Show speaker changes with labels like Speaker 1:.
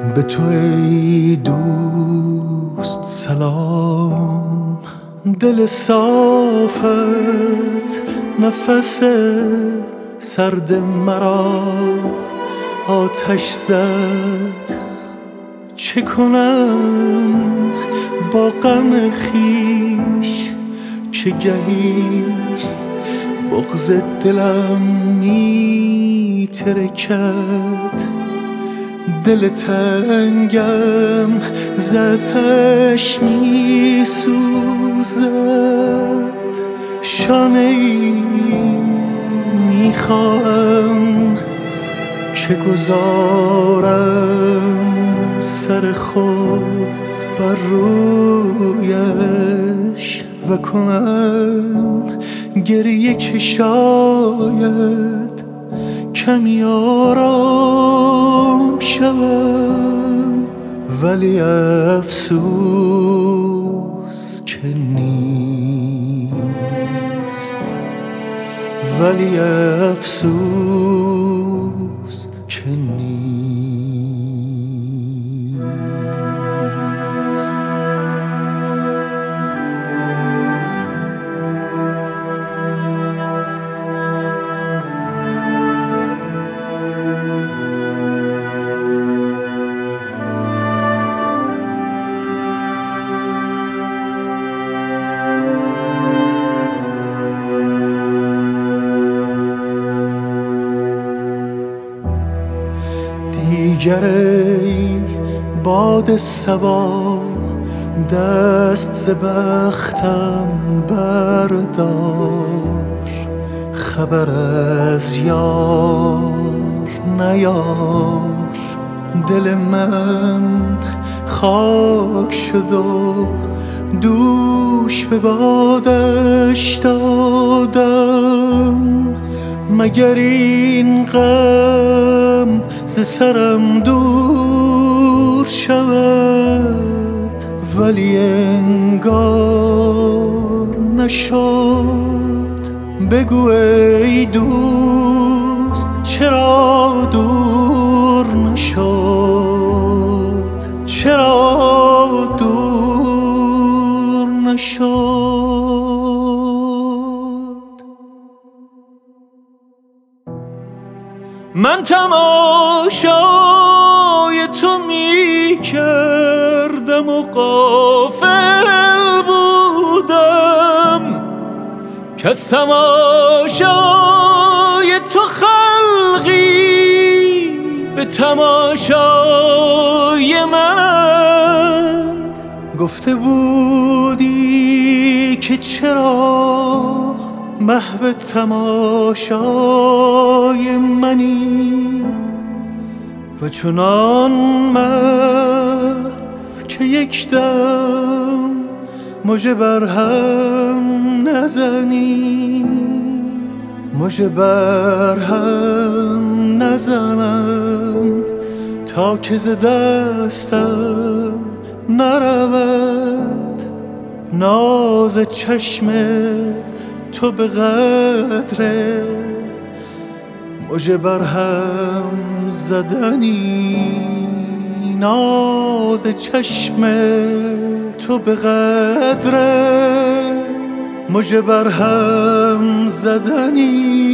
Speaker 1: به تو ای دوست سلام، دل صافت نفس سرد مرا آتش زد. چه کنم با غم خویش که گهی بغض دلم می ترکد. دل تنگم ز آتش می سوزد. شانه‌ای می خواهم که گذارم سر خود بر رویش و کنم گریه که شاید کمی آرام شوم. ولی افسوس که نیست، ولی افسوس که نیست. دیگر ای باد صبا دست ز بختم بردار. خبر از یار نیار. دل من خاک شد و دوش به بادش دادم. مگر این غم ز سرم دور شود؟ ولی انگار نشد. بگو ای دوست چرا دور نشد؟ چرا دور نشد؟ من تماشای تو می کردم و غافل بودم که از تماشای تو خلقی به تماشای منند. گفته بودی که چرا محو تماشای منی و چنان محو که یک دم مژه بر هم نزنی. مژه بر هم نزنم تا که ز دستم نرود ناز چشم تو به قدر مژه بر هم زدنی. ناز چشم تو به قدر مژه بر هم زدنی.